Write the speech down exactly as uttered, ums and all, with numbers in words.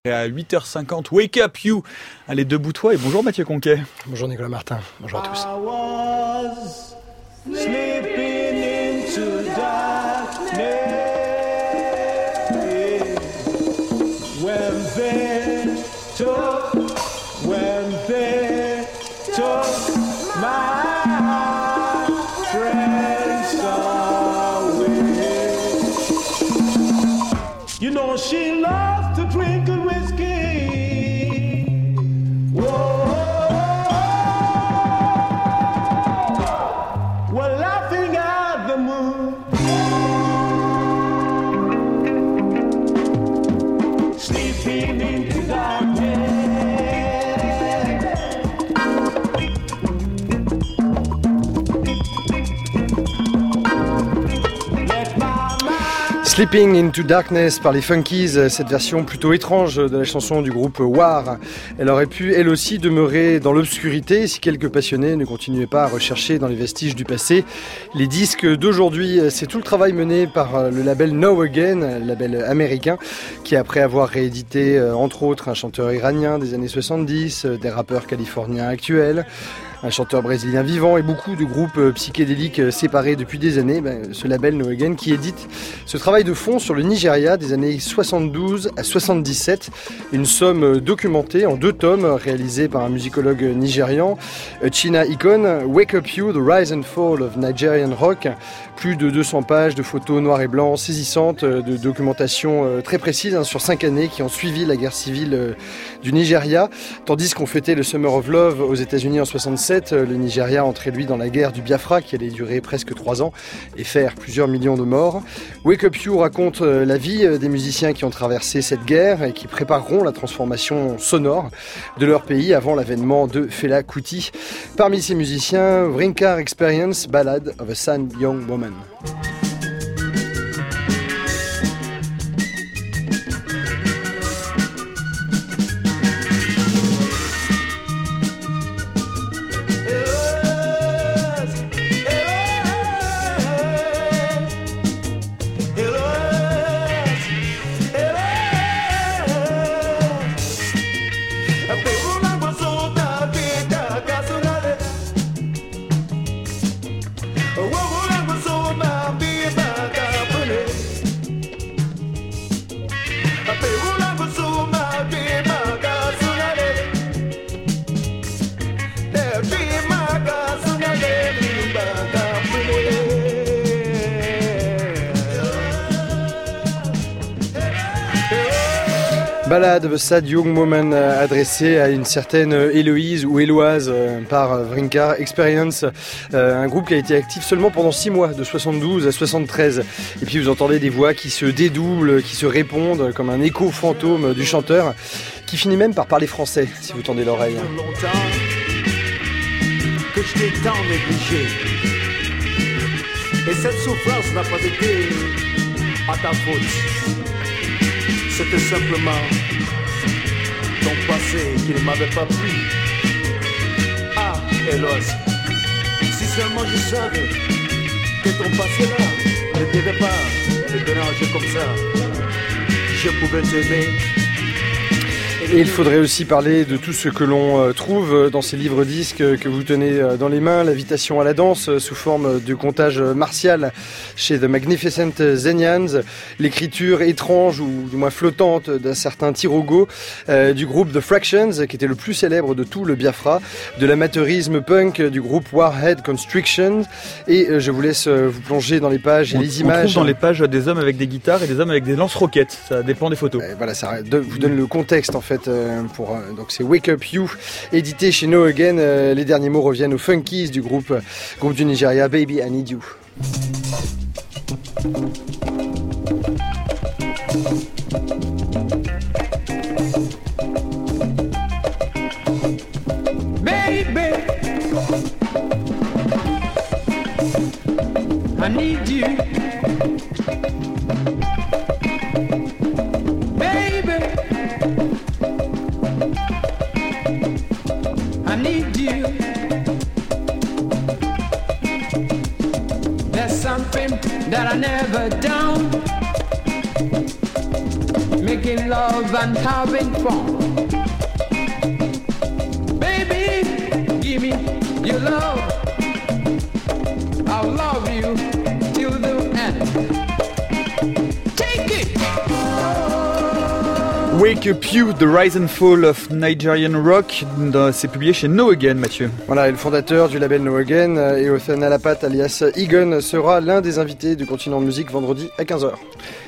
Et à huit heures cinquante, Wake Up You. Allez, debout-toi et bonjour Mathieu Conquet. Bonjour Nicolas Martin, bonjour à tous. I was slipping into darkness when they took, when they took my friends away. You know she loves to drink a whiskey. Whoa. We're laughing at the moon, sleeping into darkness. Let my mind. Sleeping into Darkness par les Funkies, cette version plutôt étrange de la chanson du groupe War. Elle aurait pu, elle aussi, demeurer dans l'obscurité si quelques passionnés ne continuaient pas à rechercher dans les vestiges du passé les disques d'aujourd'hui. C'est tout le travail mené par le label Now Again, label américain, qui après avoir réédité, entre autres, un chanteur iranien des années soixante-dix, des rappeurs californiens actuels, un chanteur brésilien vivant et beaucoup de groupes psychédéliques séparés depuis des années, ben, ce label No Again qui édite ce travail de fond sur le Nigeria des années soixante-douze à soixante-dix-sept, une somme documentée en deux tomes réalisée par un musicologue nigérian, China Ikon, Wake Up You, The Rise and Fall of Nigerian Rock, plus de deux cents pages de photos noires et blancs saisissantes, de documentation très précise hein, sur cinq années qui ont suivi la guerre civile du Nigeria, tandis qu'on fêtait le Summer of Love aux États-Unis en soixante-sept, le Nigeria entrait lui dans la guerre du Biafra qui allait durer presque trois ans et faire plusieurs millions de morts. Wake Up You raconte la vie des musiciens qui ont traversé cette guerre et qui prépareront la transformation sonore de leur pays avant l'avènement de Fela Kuti. Parmi ces musiciens, Vrinkar Experience, Ballad of a Sad Young Woman. Ballade of a Sad Young Woman adressée à une certaine Héloïse ou Héloise par Vrinkar Experience, un groupe qui a été actif seulement pendant six mois, de soixante-douze à soixante-treize. Et puis vous entendez des voix qui se dédoublent, qui se répondent comme un écho fantôme du chanteur, qui finit même par parler français, si vous tendez l'oreille. Que je t'ai tant négligé. Et cette souffrance n'a pas été à ta faute. C'était simplement ton passé qui ne m'avait pas plu. Ah, Héloïse, si seulement je savais que ton passé-là ne devait pas te déranger comme ça, je pouvais t'aimer. Et il faudrait aussi parler de tout ce que l'on trouve dans ces livres-disques que vous tenez dans les mains, l'invitation à la danse sous forme de comptage martial chez The Magnificent Zenians, l'écriture étrange ou du moins flottante d'un certain Tirogo, euh, du groupe The Fractions, qui était le plus célèbre de tout le Biafra, de l'amateurisme punk du groupe Warhead Constriction, et euh, je vous laisse vous plonger dans les pages et on, les on images. On trouve dans les pages des hommes avec des guitares et des hommes avec des lance-roquettes, ça dépend des photos. Euh, voilà, ça vous donne le contexte en fait. Pour, donc c'est Wake Up You, édité chez No Again. Les derniers mots reviennent aux Funkies du groupe, groupe du Nigeria, Baby I Need You. Baby, I need you. That I never done. making love and having fun. Baby, give me your love. I'll love you till the end. Take it! Wake Up You, The Rise and Fall of Nigerian Rock, c'est publié chez No Again, Mathieu. Voilà, et le fondateur du label No Again, Eothan Alapat alias Egon, sera l'un des invités du Continent de Musique vendredi à quinze heures.